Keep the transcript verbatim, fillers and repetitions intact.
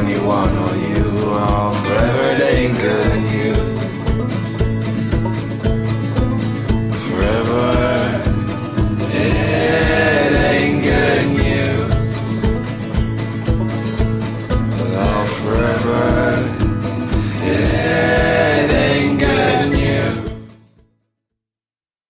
twenty-one or you are forever it ain't good.